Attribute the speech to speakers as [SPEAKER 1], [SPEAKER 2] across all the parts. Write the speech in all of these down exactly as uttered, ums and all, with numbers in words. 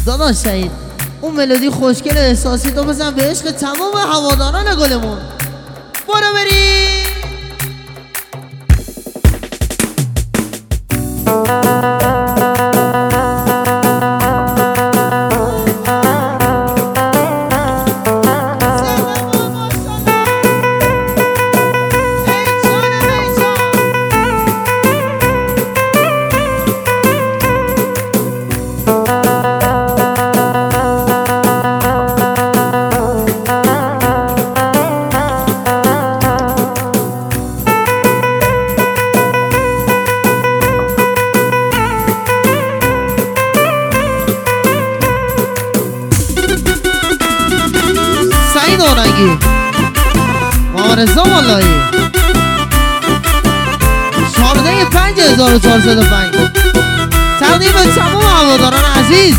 [SPEAKER 1] داداش سعید اون ملودی خوشگل و احساسی تو بزن به عشق تمام هواداران گلمون. برو بریم. دارنگی مامرزا والایی شارده پنج هزار و چهارصد و پنج تقدیم به تمام هواداران عزیز.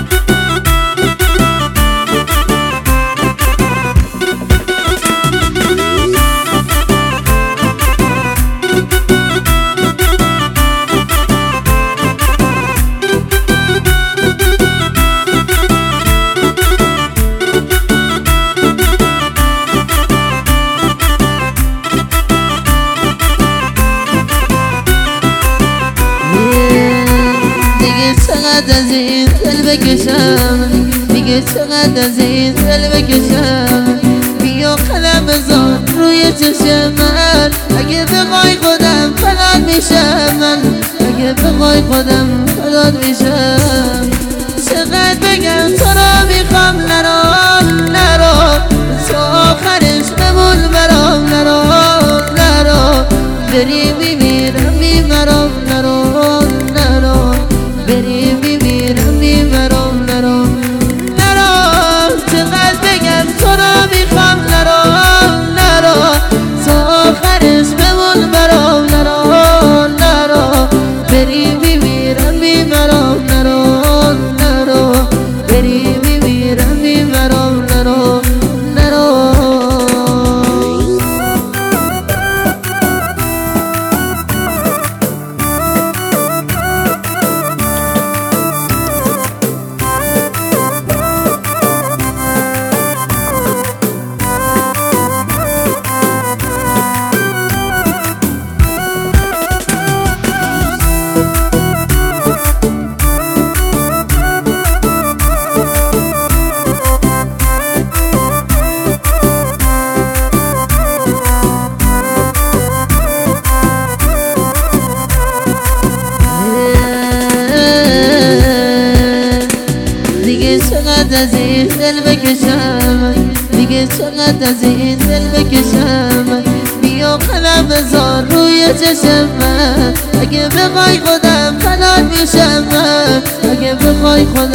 [SPEAKER 1] چقدر از این دل بکشم دیگه چقدر از این دل بکشم بیا قلم بذار روی چشم من اگه بخوای خودم فدات میشم من اگه بخوای خودم فدات میشم چقدر بگم تو را میخوام نرو نرو تو آخرش بمون برام نرو نرو بری میمیرم میمرم نرو نرو بری میمیرم میمرم نرو نرو چقدر بگم تو را میخوام نرو نرو تو آخرش بمون برام نرو نرو بری میمیرم میمرم نرو نرو بری میمیرم میمرم نرو نرو چقدر از این دل بکشم دیگه چقدر از این دل بکشم بیا قلم بذار روی چشم من اگه بخوای خودم فدات میشم من اگه بخوای خودم